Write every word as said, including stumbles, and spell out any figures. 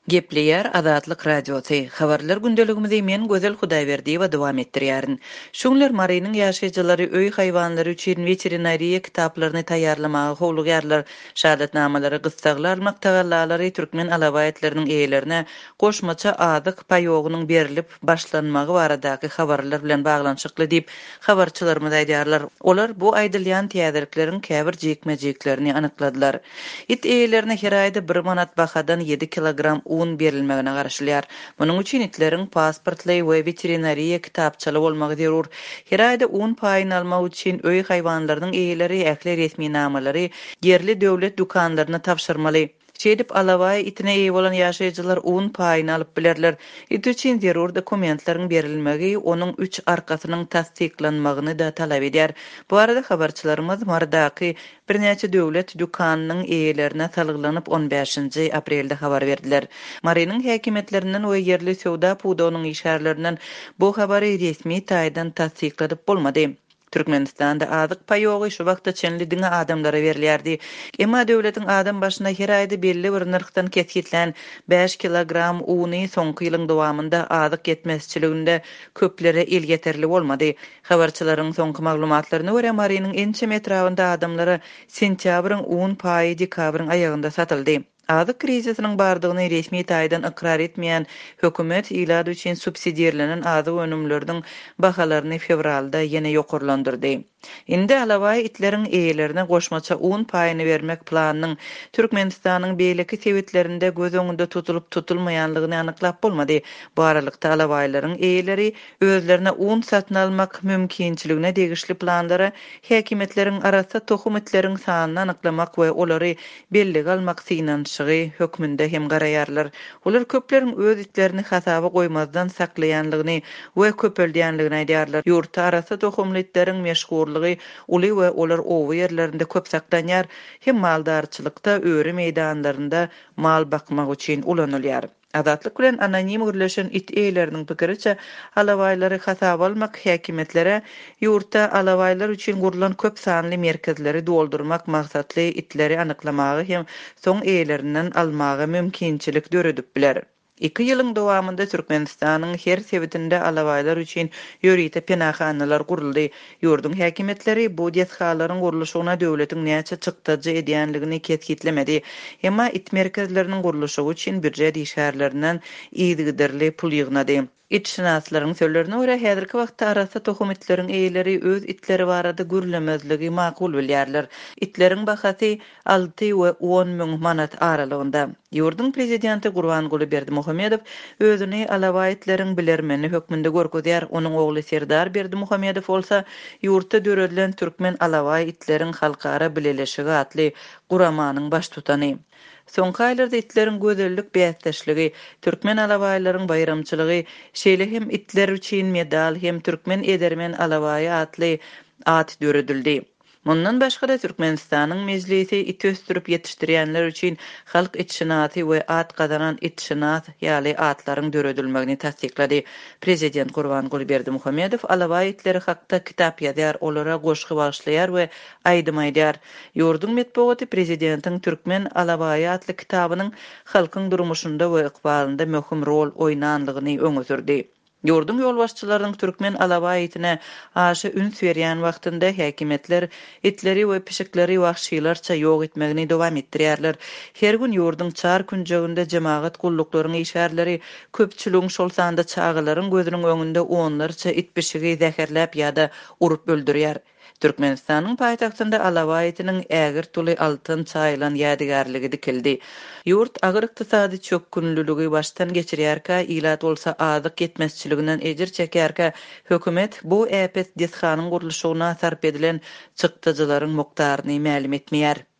Gepleyer Azatlyk Radiosu. Habarlar gündeligimizde men Gözel Hudaýberdi we dowam etdirýärin. Şoňlar Marynyň ýaşaýjylary öý haýwanlary üçin veterinariýa kitaplaryny taýýarlamagy howlugýarlar. Şahatnamalary, gyssaglary, maktagallary türkmen alabaýatlarynyň eýelerine goşmaça adyk paýogynyň berilip başlanmagy baradaky habarlar bilen baglanyşykly diýip habarçylarymyz aýdýarlar. Olar bu aýdylýan täzelikleriň käbir jekmejeklerini anykladylar. It eýelerine her aýda bir manat bahadan ýedi kilogram un berilmegine garaşylýar. Munyň üçin itleriň pasportly we veterinariýa kitapçaly bolmagy zerur. Her aýda un paýyny almak üçin öý haýwanlarynyň eýeleri ähli resmi namalary yerli döwlet dukanlaryna tapşyrmaly. Çedip alabaý itine eýe bolan ýaşaýjylar un paýyny alyp bilerler. It üçin zerur dokumentlaryň berilmegi onuň üç arkasynyň tasdiklanmagyny da talap edýär. Bu arada habarçylarymyz Mardaky bir näçe döwlet dukanynyň eýelerine salyglanyp on beşinji aprelde habar berdiler. Marynyň häkimetlerinden we yerli sowda pudowynyň işärlerinden bu habary resmi taýdan tasdikladyp bolmady. Türkmenistanda adyk paýogy şu wagtda çenli diňe adamlara berilýärdi. Emma döwletiň adam başyna her aýda belli bir nyrkdan ketgitlen beş kilogram uny soňky ýylyň dowamında adyk yetmezçiliginde köplere el geterli bolmady. Habarçylaryň soňky maglumatlaryna görä Marynyň ençe etrafynda adamlara sentýabryň un paýy dekabryň aýagynda satyldy. Adyk krizisiniň bardygyny resmi taýdan ikrar etmeýän hökümet ilad üçin subsidiýerlenen adyk önümleriň bahalaryny fevralda ýene ýokurlandyrdy. Indi alabaý itleriň eýelerine goşmaça un paýyny bermek planynyň Türkmenistanyň beýleki sewetlerinde göz öňünde tutulup tutulmaýanlygyny anyklap bolmady. Bu aralykda alabaýlaryň eýeleri özlerine un satyn almak mümkinçiligine degişli planlara häkimetleriň arasynda tohum itleriň sanyny anyklamak we olary belli almak synanşygy hökmünde hem garaýarlar. Olar köpleriň öz itlerini hasaby goýmazdan saklaýanlygyny we köpeldýänligini aýdýarlar. Ýurtda arasynda tohumly itleriň meşhur uly we olar owy yerlerinde köp saklanýar, hem maldarçylykda öýre meýdanlarynda mal bakmak üçin ulanylýar. Azatlyk bilen anonim gürleşen it eýleriniň pikiriçe alabaýlary hasaba almak häkimetlere ýurtda alabaýlar üçin gurulan köp sanly merkezleri doldurmak maksatly itleri anyklamagy hem soň eýlerinden almagy mümkinçilik döredip biler. İki ýylyň dowamında Türkmenistanyň her sewetinde alabaýlar üçin ýörite penahanalar guruldy. Ýurdun häkimetleri bu deshalaryň guruluşyna döwletiň näçe çykdyjy edýänligini ketgitlemedi. Emma it merkezleriniň guruluşy üçin büdjet işärlerinden ýygyderli pul ýygnady. İtşinaslaryň sözlerine görä häzirki wagtda arasynda tohum itleriň eýeleri öz itleri barada gürlemezligi makul bilýärler. Itleriň bahasy alty we on müň manat aralygynda. Ýurdun prezidenti Gurbanguly Berdimuhammedow özüni alabaý itleriň bilermeni hökmünde görkezýär. Onuň ogly Serdar Berdimuhammedow bolsa ýurtda döredilen türkmen alabaý itleriň halkara bileleşigi atly guramanyň baş tutany. Soňky aýlarda itleriň gözellik beýatdaşlygy, türkmen alabaýlaryň bayramçylygy, şeýle hem itler üçin medal hem türkmen edermen alabaýy atly at döredildi. Mundan başga da Türkmenistanyň mejlisi it östürip ýetişdirýänler üçin halk itşinaty we at gazanan itşinat ýaly atlaryň döredilmegini tasdiklady. Prezident Gurbanguly Berdimuhammedow alabaý itleri hakda kitap ýazýar, olara goşgy bagşlaýar we aýdym aýdýar. Ýurdun metbuaty prezidentiň türkmen alabaýy atly kitabynyň halkyň durmuşynda we ykbalynda möhüm rol oýnanlygyny öňe sürdi. Ýurdun ýolbaşçylarynyň türkmen alabaý itine aşy üns berýän wagtynda häkimetler itleri we pişikleri wagşylarça ýok etmegini dowam etdirýärler. Her gün ýurdun çar künjeginde jemaat gulluklarynyň işärleri köpçüligiň şol sanda çağılaryň gözüniň öňünde onlarça it pişigi zäherläp ýa-da urup öldürýär. Türkmenistanyň paýtagtynda alabaý itiniň ägir tuly altyn çaýlan ýadygarlygy dikildi. Ýurt agyr ykdysady çökkünlüligi baştan geçirýärkä, ilat bolsa adyk yetmezçiliginden ejir çekýärkä, hökümet bu äpet deshanyň guruluşyna sarp edilen çykdyjylaryň mukdaryny ma'lum etmeýär.